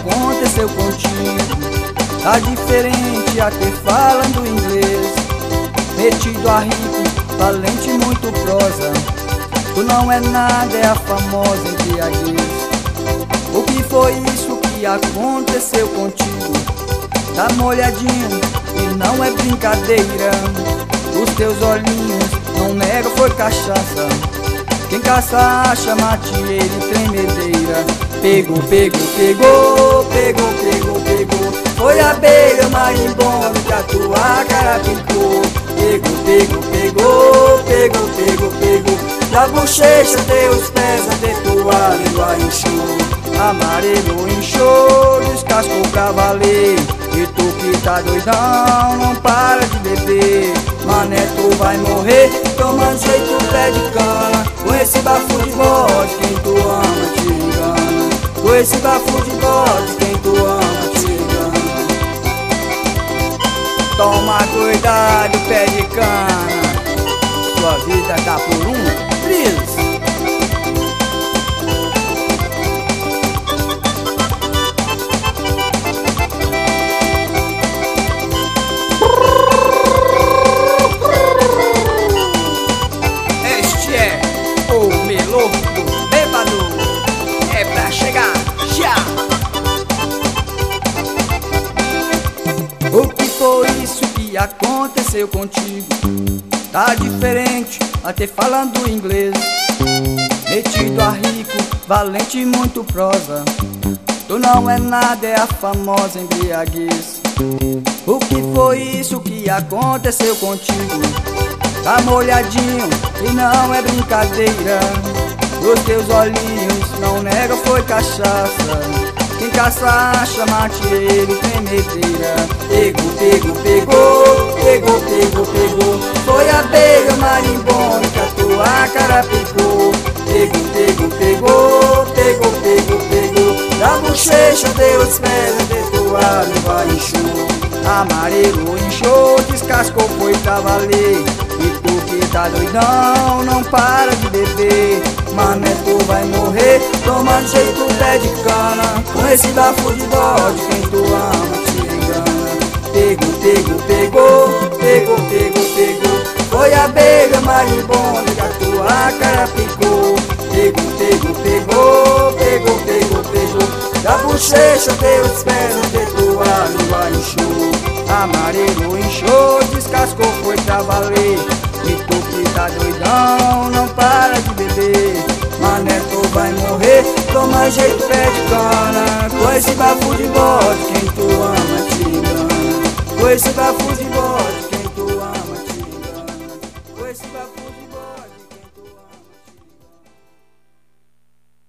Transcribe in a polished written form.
aconteceu contigo. Tá diferente até falando inglês, metido a rico, valente, muito prosa. Tu não é nada, é a famosa embriaguez. O que foi isso que aconteceu contigo? Tá molhadinho e não é brincadeira. Os teus olhinhos não nega, foi cachaça. Quem caça acha, mate ele, tremedeira. Pegou, pegou, pegou, pegou, pegou, pegou. Foi a abelha, marimbondo, que a tua cara picou. Pegou, pegou, pegou, pegou, pegou, pegou. Da bochecha teus pés, até tua língua inchou. Amarelo inchou, descascou pra valer. E tu que tá doidão, não para de beber. Mané, tu vai morrer, tomando jeito pé de cana. Com esse bafo de bode, quem tu ama te engana. Com esse bafo de bode, quem tu ama te engana. Toma cuidado, pé de cana. Sua vida tá por um triz. O que foi isso que aconteceu contigo? Tá diferente, até falando inglês, metido a rico, valente, muito prosa. Tu não é nada, é a famosa embriaguez. O que foi isso que aconteceu contigo? Tá molhadinho e não é brincadeira. Os teus olhinhos não nega, foi cachaça. Quem caça acha, mate ele, tremedeira. Pegou, pegou, pegou, pegou, pegou, pegou. Foi a abelha, marimbondo, que a tua cara picou. Pegou, pegou, pegou, pegou, pegou, pegou. Da bochecha teus pés, até tua língua inchou. Amarelo inchou, descascou, foi pra valer. E tu que tá doidão, não para de beber. Mané, tu vai morrer, tomando jeito pé de cana. Com esse bafo de bode, quem tu ama te engana. Pegou, pegou, pegou, pegou, pegou, pegou. Foi a abelha, marimbondo, que a tua cara picou. Pegou, pegou, pegou, pegou, pegou, pegou. Da bochecha teus pés, até tua língua inchou. Amarelo inchou, descascou, foi pra valer. E tu que tá doidão, não para de beber. Mané, tu vai morrer, toma jeito pé de cana. Com esse bafo de bode, quem tu ama te engana. Com esse bafo de bode.